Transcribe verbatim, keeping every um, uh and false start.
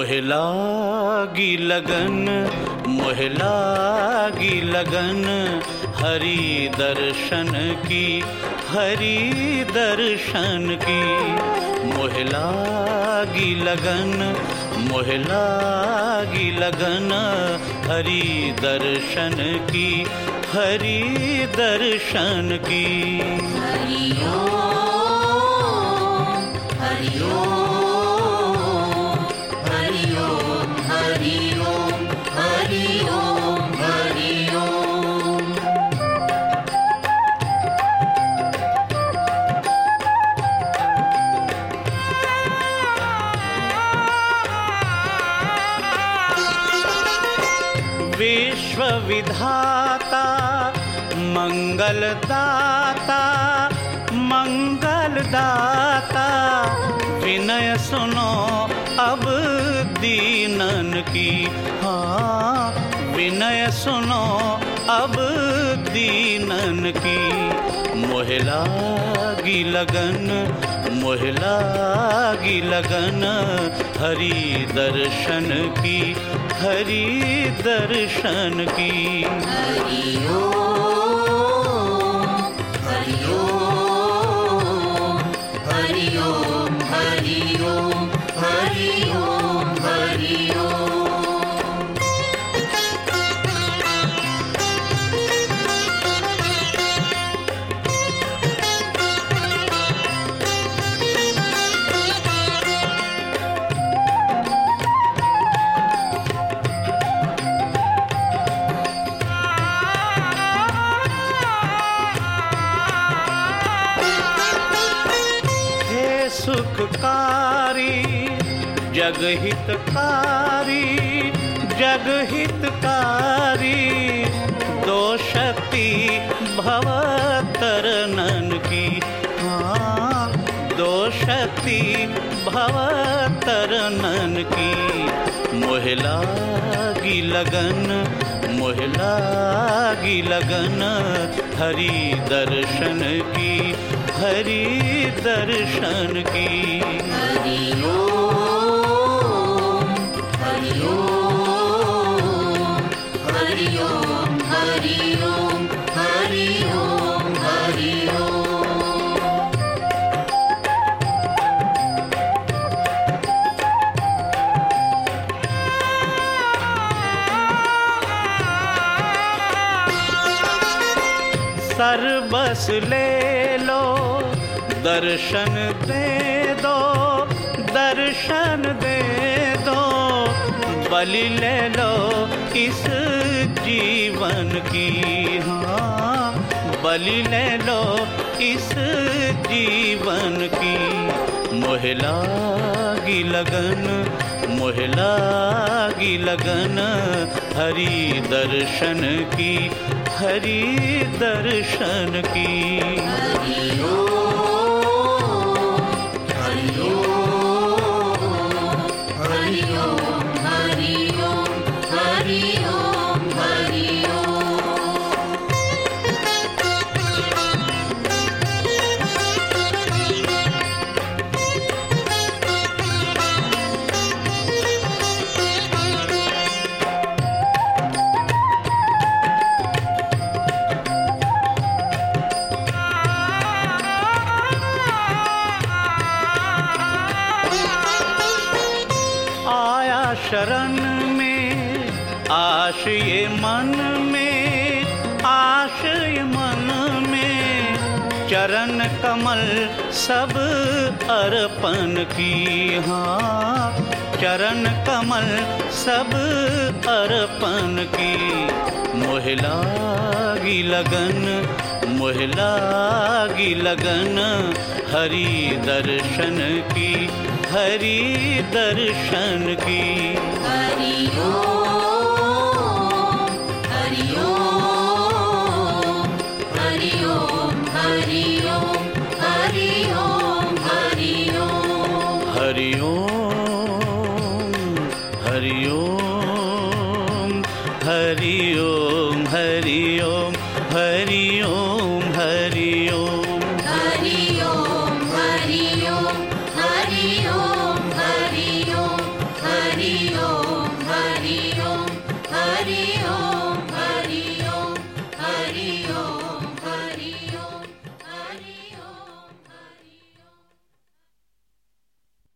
मोहे लागी लगन मोहे लागी लगन हरि दर्शन की हरि दर्शन की। मोहे लागी लगन मोहे लागी लगन हरि दर्शन की हरि दर्शन की। हरि ओम हरि ओम हरि ओम हरि ओम हरि ओम हरि ओम। विश्व विधाता मंगलदाता मंगलदाता विनय सुनो अब दीनन की। हाँ विनय सुनो अब दीनन की। मोहे लागी लगन मोहे लागी लगन हरि दर्शन की हरि दर्शन की। हरि ओम हरि ओम हरि ओम हरि ओम हरि ओम हरि ओम। सुखकारी जगहितकारी जगहितकारी दो शक्ति भवतरनन की। हाँ दो शक्ति भवतरनन की। मोहे लागी लगन मोहे लागी लगन हरि दर्शन की हरि दर्शन की। हरि ओम हरि ओम हरि ओम हरि ओम हरि ओम हरि ओम। सर्वस ले लो दर्शन दे दो दर्शन दे दो बलि ले लो इस जीवन की। हाँ बलि ले लो इस जीवन की। मोहे लागी लगन मोहे लागी लगन हरि दर्शन की हरि दर्शन की। हरि ओम हरि ओम हरि ओम हरि ओम हरि ओम हरि शरण में आश ये मन में आश ये मन में चरण कमल सब अर्पण की। हाँ चरण कमल सब अर्पण की। मोहे लागी लगन मोहे लागी लगन हरि दर्शन की हरि दर्शन की। हरि ओम हरि ओम हरि ओम हरि ओम हरि ओम हरि ओम। हरि ओम हरि ओम हरि ओम हरि ओम हरि ओम हरि ओम हरि ओम हरि ओम हरि ओम हरि ओम हरि हरि